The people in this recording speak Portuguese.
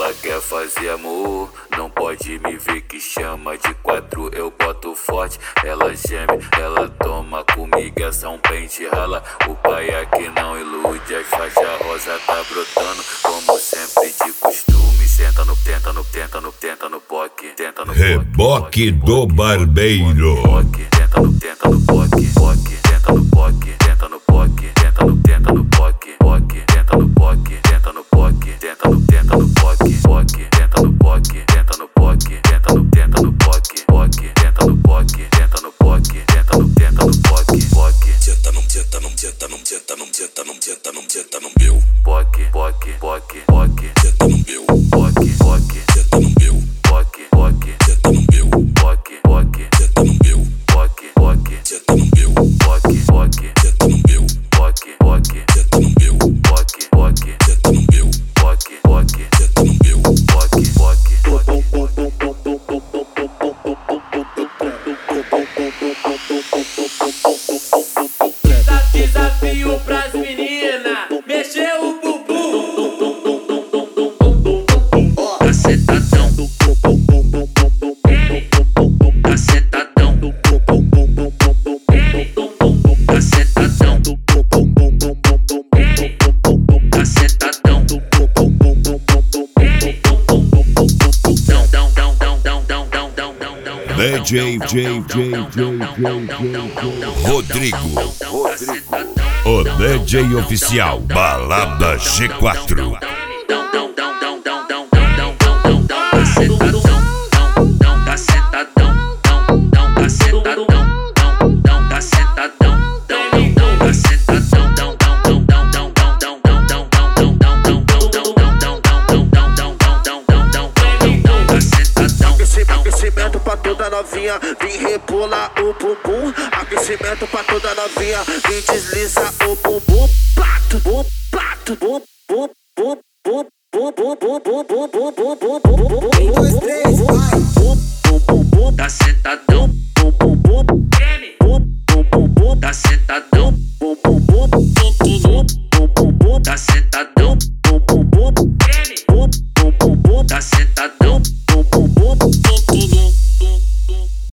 Ela quer fazer amor, não pode me ver que chama de 4, eu boto forte. Ela geme, ela toma comigo, essa um pente rala. O pai aqui não ilude, as faixas rosa tá brotando, como sempre de costume. Senta no, tenta no, tenta no, tenta no poque, tenta no Reboque do barbeiro. Tenta no, tenta no poque, poque, tenta no poque, tenta no poque, tenta no poque, poque, tenta no poque, tenta no poque, tenta no poque, poque, tenta no poque, tenta no poque, tenta no poque, poque, tenta no poque, tenta no poque, tenta no poque, poque. Tenta no, tenta no, tenta no, tenta no, tenta no, tenta no, tenta no meu. Poque, poque, poque, poque, Tenta no meu. poque, poque, Tenta no meu. poque, poque, Tenta no meu. poque, poque, Tenta no meu. poque, poque, Tenta no meu. poque, poque, Tenta no meu. poque, poque, Tenta no meu. poque, poque, Tenta no meu. poque, poque, Tenta no meu. poque, poque. Desafio pras meninas, mexer o bumbum. Cacetadão. Cacetadão. Cacetadão. Cacetadão. DJ Rodrigo. O DJ oficial Balada G4. Aquecimento pra toda novinha, vem rebolar o bumbum. Aquecimento pra toda novinha, vem desliza o bumbum. Plato, bum, plato, bum, bum, bum, bum, bum, bum, bum, bum, bum, bum, bum, bum, bum, bum. 1, 2, 3, vai. Bum, bum, bum, bum. Tá sentadão. Bum, bum, bum. Bum, bum, bum, bum. Tá sentadão. Bum, bum, bum.